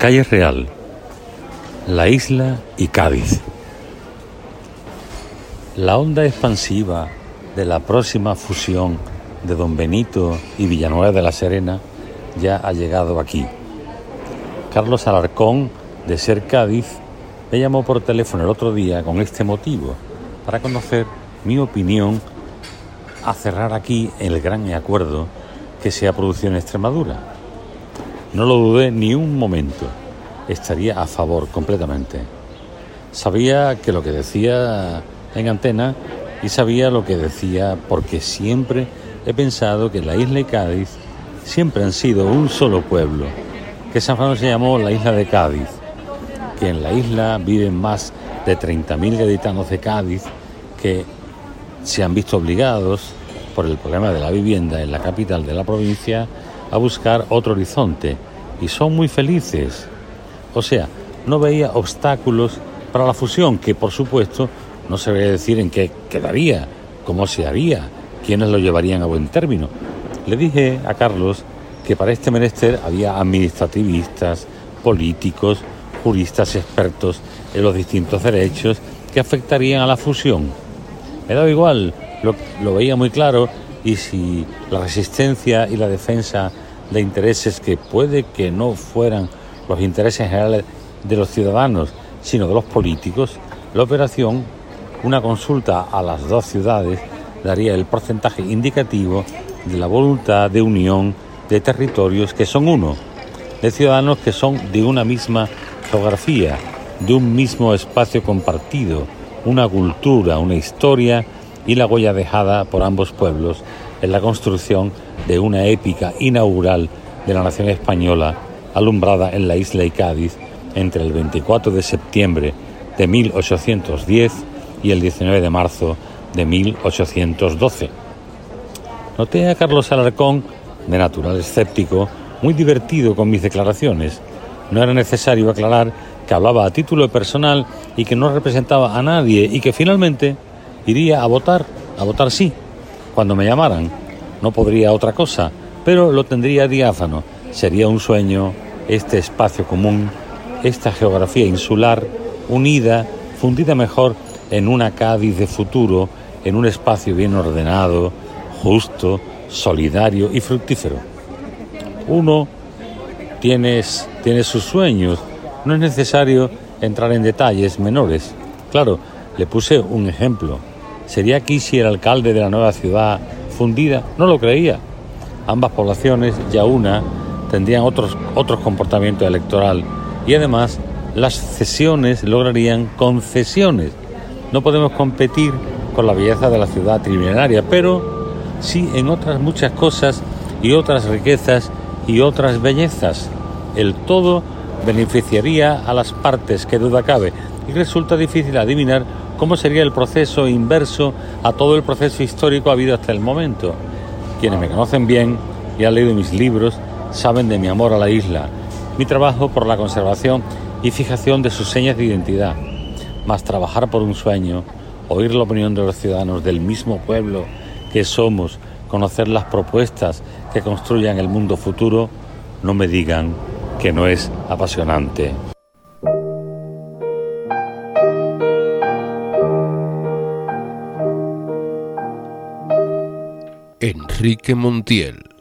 Calle Real, la isla y Cádiz. La onda expansiva de la próxima fusión de Don Benito y Villanueva de la Serena ya ha llegado aquí. Carlos Alarcón, de Ser Cádiz, me llamó por teléfono el otro día con este motivo, para conocer mi opinión a cerrar aquí el gran acuerdo que se ha producido en Extremadura. No lo dudé ni un momento, estaría a favor completamente. Sabía que lo que decía en antena y sabía lo que decía porque siempre he pensado que la isla y Cádiz siempre han sido un solo pueblo, que San Fernando se llamó la isla de Cádiz, que en la isla viven más de 30.000 gaditanos de Cádiz que se han visto obligados por el problema de la vivienda en la capital de la provincia a buscar otro horizonte y son muy felices. O sea, no veía obstáculos para la fusión, que por supuesto no se veía decir en qué quedaría, cómo se haría, quiénes lo llevarían a buen término. Le dije a Carlos que para este menester había administrativistas, políticos, juristas expertos en los distintos derechos que afectarían a la fusión. Me daba igual, lo veía muy claro, y si la resistencia y la defensa de intereses que puede que no fueran los intereses generales de los ciudadanos, sino de los políticos, la operación, una consulta a las dos ciudades, daría el porcentaje indicativo de la voluntad de unión de territorios que son uno, de ciudadanos que son de una misma geografía, de un mismo espacio compartido, una cultura, una historia y la huella dejada por ambos pueblos en la construcción de una épica inaugural de la nación española alumbrada en la isla y Cádiz entre el 24 de septiembre de 1810 y el 19 de marzo de 1812. Noté a Carlos Alarcón, de natural escéptico, muy divertido con mis declaraciones. No era necesario aclarar que hablaba a título personal y que no representaba a nadie y que finalmente iría a votar sí, cuando me llamaran. No podría otra cosa, pero lo tendría diáfano. Sería un sueño, este espacio común, esta geografía insular, unida, fundida mejor en una Cádiz de futuro, en un espacio bien ordenado, justo, solidario y fructífero. Uno tiene sus sueños, no es necesario entrar en detalles menores. Claro, le puse un ejemplo. ¿Sería Kishi el alcalde de la nueva ciudad fundida? No lo creía. Ambas poblaciones, ya una, tendrían otros comportamientos electoral y además las cesiones lograrían concesiones. No podemos competir con la belleza de la ciudad trimilenaria, pero sí en otras muchas cosas y otras riquezas y otras bellezas. El todo beneficiaría a las partes, que duda cabe, y resulta difícil adivinar cómo sería el proceso inverso a todo el proceso histórico habido hasta el momento. Quienes me conocen bien y han leído mis libros saben de mi amor a la isla, mi trabajo por la conservación y fijación de sus señas de identidad, más trabajar por un sueño, oír la opinión de los ciudadanos del mismo pueblo que somos, conocer las propuestas que construyan el mundo futuro. No me digan que no es apasionante. Enrique Montiel.